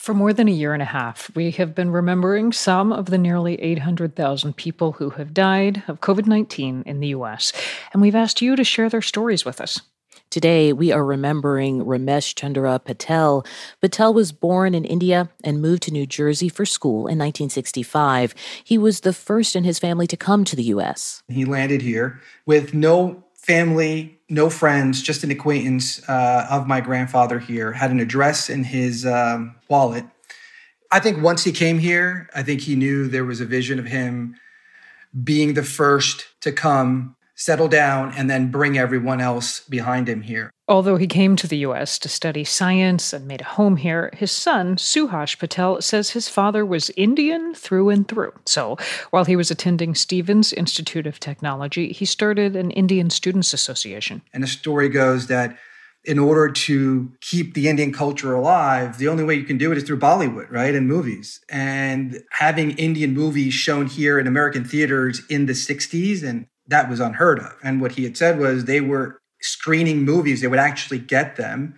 For more than a year and a half, we have been remembering some of the nearly 800,000 people who have died of COVID 19 in the U.S., and we've asked you to share their stories with us. Today, we are remembering Ramesh Chandra Patel. Patel was born in India and moved to New Jersey for school in 1965. He was the first in his family to come to the U.S. He landed here with no family, no friends, just an acquaintance of my grandfather here, had an address in his wallet. I think once he came here, I think he knew there was a vision of him being the first to come, settle down, and then bring everyone else behind him here. Although he came to the U.S. to study science and made a home here, his son, Suhash Patel, says his father was Indian through and through. So while he was attending Stevens Institute of Technology, he started an Indian Students Association. And the story goes that in order to keep the Indian culture alive, the only way you can do it is through Bollywood, right? And movies. And having Indian movies shown here in American theaters in the 60s, and that was unheard of. And what he had said was they were screening movies. They would actually get them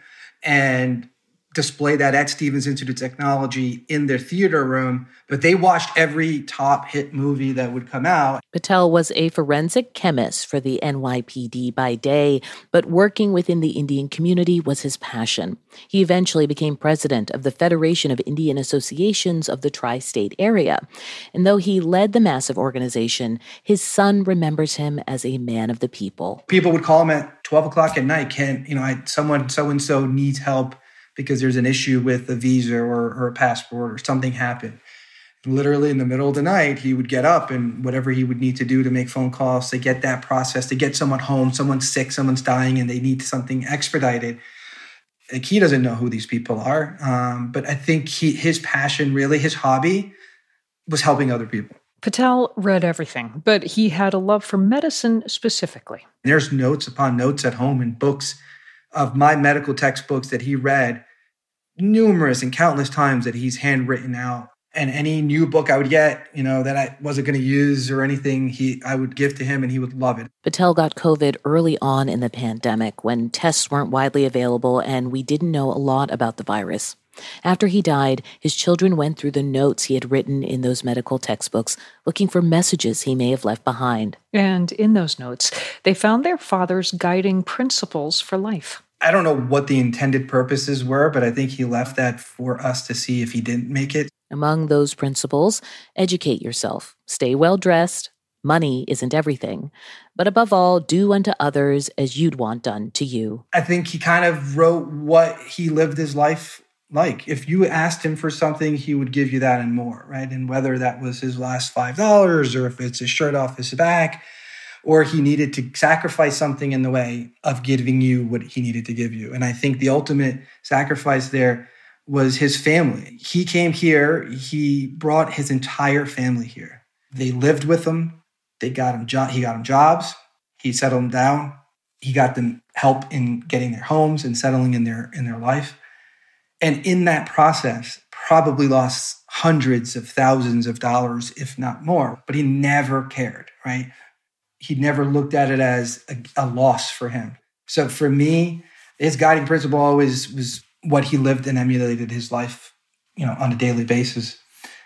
and display that at Stevens Institute of Technology in their theater room. But they watched every top hit movie that would come out. Patel was a forensic chemist for the NYPD by day, but working within the Indian community was his passion. He eventually became president of the Federation of Indian Associations of the tri-state area. And though he led the massive organization, his son remembers him as a man of the people. People would call him at 12 o'clock at night. Someone so-and-so needs help because there's an issue with a visa or a passport or something happened. Literally in the middle of the night, he would get up and whatever he would need to do to make phone calls to get that process, to get someone home, someone's sick, someone's dying, and they need something expedited. Like, he doesn't know who these people are. But I think his passion, really, his hobby was helping other people. Patel read everything, but he had a love for medicine specifically. There's notes upon notes at home and books of my medical textbooks that he read numerous and countless times that he's handwritten out. And any new book I would get, that I wasn't going to use or anything, I would give to him and he would love it. Patel got COVID early on in the pandemic when tests weren't widely available and we didn't know a lot about the virus. After he died, his children went through the notes he had written in those medical textbooks, looking for messages he may have left behind. And in those notes, they found their father's guiding principles for life. I don't know what the intended purposes were, but I think he left that for us to see if he didn't make it. Among those principles, educate yourself, stay well-dressed, money isn't everything, but above all, do unto others as you'd want done to you. I think he kind of wrote what he lived his life like. If you asked him for something, he would give you that and more, right? And whether that was his last $5 or if it's his shirt off his back, or he needed to sacrifice something in the way of giving you what he needed to give you. And I think the ultimate sacrifice there was his family. He came here, he brought his entire family here. They lived with him, he got him jobs, he settled them down, he got them help in getting their homes and settling in their life. And in that process, probably lost hundreds of thousands of dollars, if not more, but he never cared, right? He never looked at it as a loss for him. So for me, his guiding principle always was what he lived and emulated his life, on a daily basis.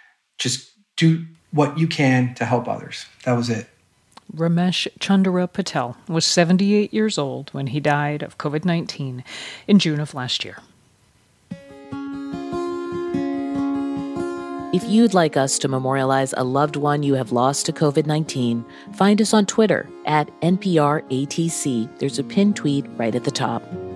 Just do what you can to help others. That was it. Ramesh Chandra Patel was 78 years old when he died of COVID-19 in June of last year. If you'd like us to memorialize a loved one you have lost to COVID-19, find us on Twitter @NPRATC. There's a pinned tweet right at the top.